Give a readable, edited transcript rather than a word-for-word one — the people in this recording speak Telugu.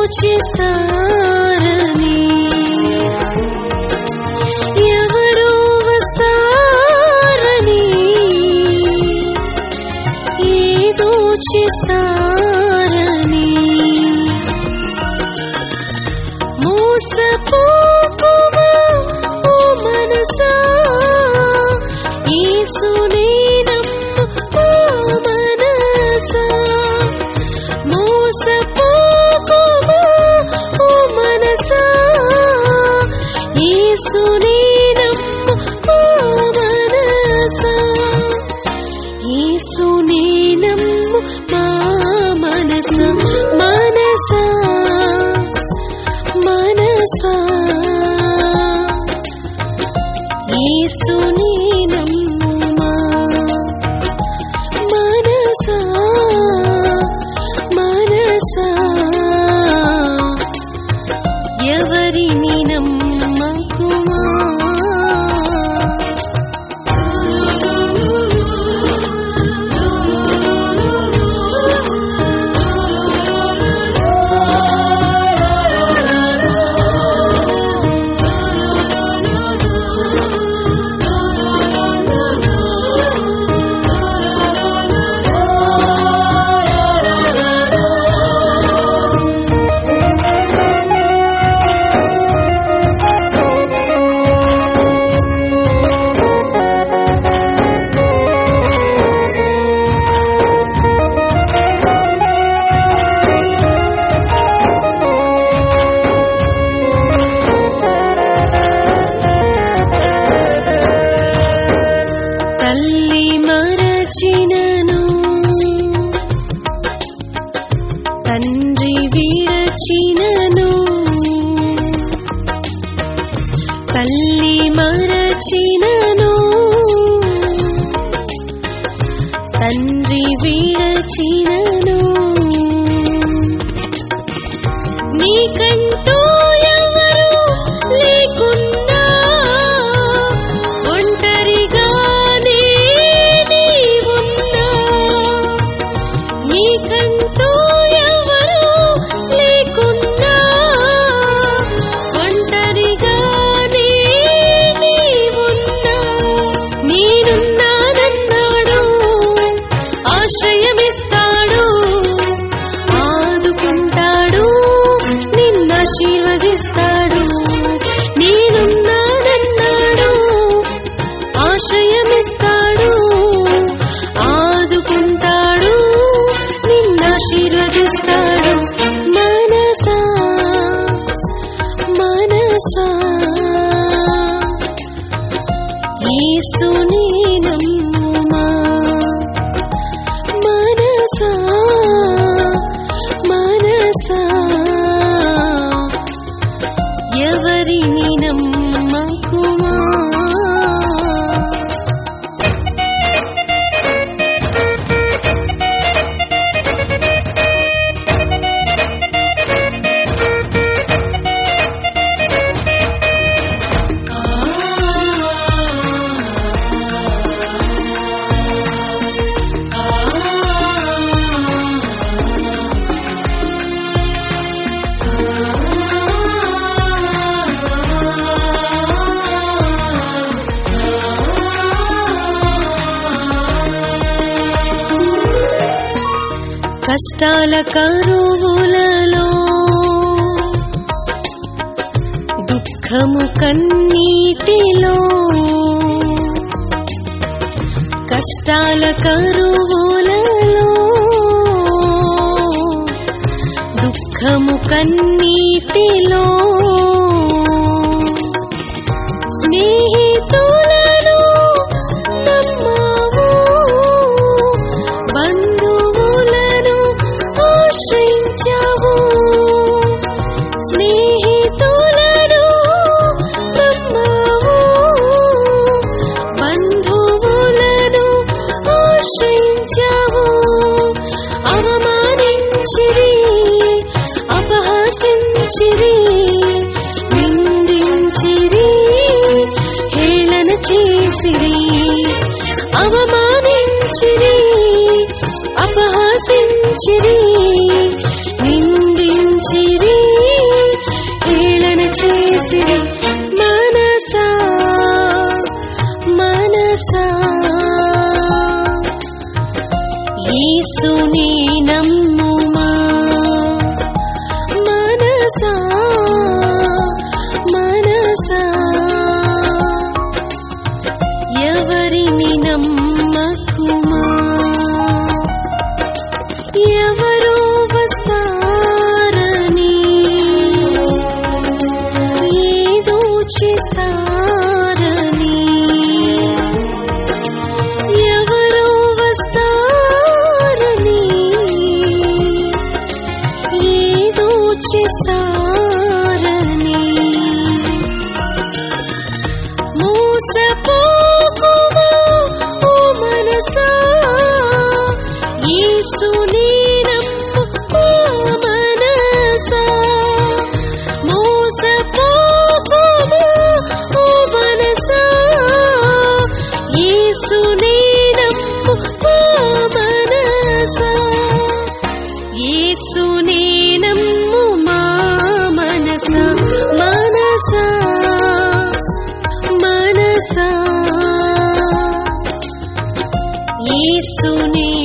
చేస్తారని ఎవరో వస్తారని ఏదో చేస్తారని మోసపోకుమా ఓ మనసా యేసునే నమ్ము ఓ మనసా మోసపోకుమా ఓ మనసా యేసునే నమ్ము ఓ మనసా యేసునే నమ్ము మా మనసా మనసా మనసా యేసునే నమ్ముమా మనసా మనసా ఎవరిని నమ్మకుమా తల్లి మరచినను తండ్రి విడచినను తల్లి మరచినను తండ్రి విడచినను నీకంటూ ఎవరు లేకున్నా ఒంటరిగానే నీవున్నా నీకంటూ ఎవరు లేకున్నా ఒంటరిగానే నీవున్నా నేనున్నానన్నాడు ఆశ్రయమిస్తాడు ఆదుకుంటాడు నిన్నాశీర్వదిస్తాడు నేనున్నానన్నాడు ఆశ్రయమిస్తాడు ఆదుకుంటాడు నిన్నాశీర్వదిస్తాడు మనసా మనసా యేసునే నమ్ముమా మనసా మనసా ఎవరిని నమ్మకుమా కష్టాల కరువులలో దుఃఖము కన్నీటిలో కష్టాల కరువులలో దుఃఖము కన్నీటిలో స్నేహితులను నమ్మావు బంధువులను ఆశ్రయించావు స్నేహితులను నమ్మావు బంధువులను ఆశ్రయించావు అవమానించిరి అపహాసించిరి యేసుని నమ్ము మనసా మోసపోకుము ఓ మనసా యేసుని నమ్ము మనసా యేసుని నమ్ము మనసా మనసా మనసా యేసుని